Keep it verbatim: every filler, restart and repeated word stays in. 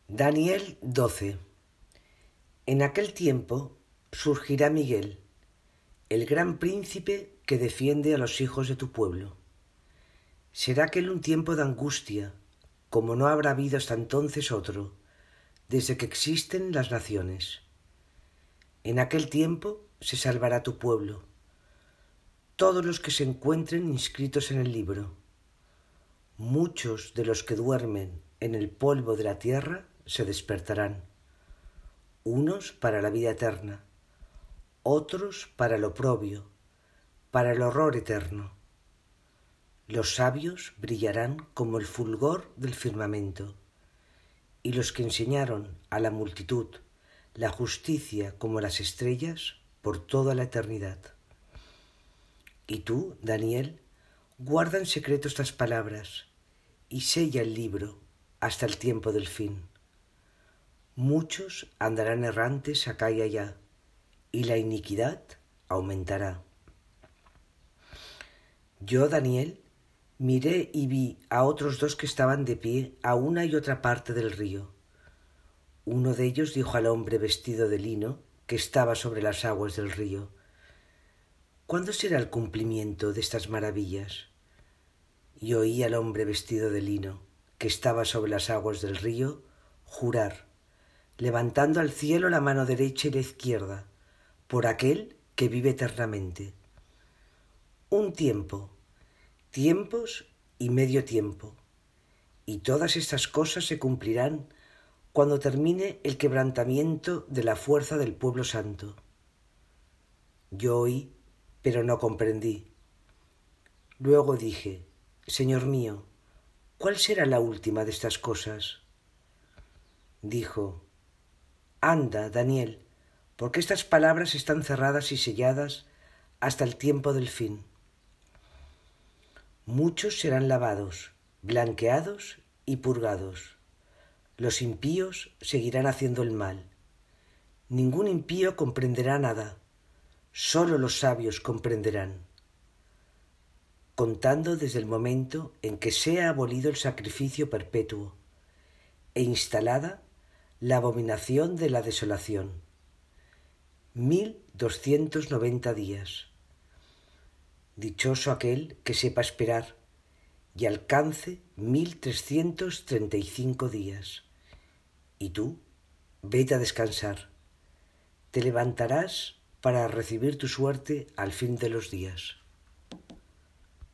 Daniel doce. En aquel tiempo surgirá Miguel, el gran príncipe que defiende a los hijos de tu pueblo. Será aquel un tiempo de angustia, como no habrá habido hasta entonces otro, desde que existen las naciones. En aquel tiempo se salvará tu pueblo, todos los que se encuentren inscritos en el libro. Muchos de los que duermen en el polvo de la tierra se despertarán, unos para la vida eterna, otros para el oprobio, para el horror eterno. Los sabios brillarán como el fulgor del firmamento, y los que enseñaron a la multitud la justicia como las estrellas por toda la eternidad. Y tú, Daniel, guarda en secreto estas palabras y sella el libro hasta el tiempo del fin. Muchos andarán errantes acá y allá, y la iniquidad aumentará. Yo, Daniel, miré y vi a otros dos que estaban de pie a una y otra parte del río. Uno de ellos dijo al hombre vestido de lino que estaba sobre las aguas del río: ¿Cuándo será el cumplimiento de estas maravillas? Y oí al hombre vestido de lino que estaba sobre las aguas del río jurar, levantando al cielo la mano derecha y la izquierda, por aquel que vive eternamente. Un tiempo, tiempos y medio tiempo, y todas estas cosas se cumplirán cuando termine el quebrantamiento de la fuerza del pueblo santo. Yo oí, pero no comprendí. Luego dije: Señor mío, ¿cuál será la última de estas cosas? Dijo: Anda, Daniel, porque estas palabras están cerradas y selladas hasta el tiempo del fin. Muchos serán lavados, blanqueados y purgados. Los impíos seguirán haciendo el mal. Ningún impío comprenderá nada, sólo los sabios comprenderán. Contando desde el momento en que sea abolido el sacrificio perpetuo e instalada la abominación de la desolación. Mil doscientos noventa días. Dichoso aquel que sepa esperar y alcance mil trescientos treinta y cinco días. Y tú, vete a descansar. Te levantarás para recibir tu suerte al fin de los días.